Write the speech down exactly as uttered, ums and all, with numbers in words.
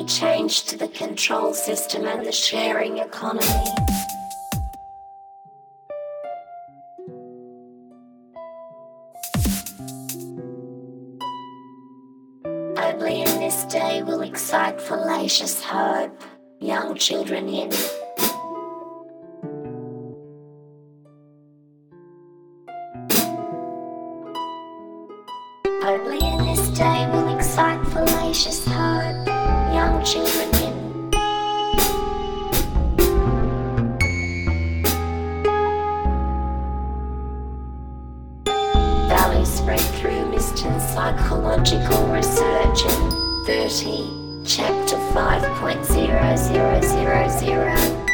be changed to the control system and the sharing economy. Only in this day will excite fallacious hope, young children in. Only in this day will excite fallacious hope, young children in. Value spread through mist and psychological research in thirty, chapter five point zero zero zero zero.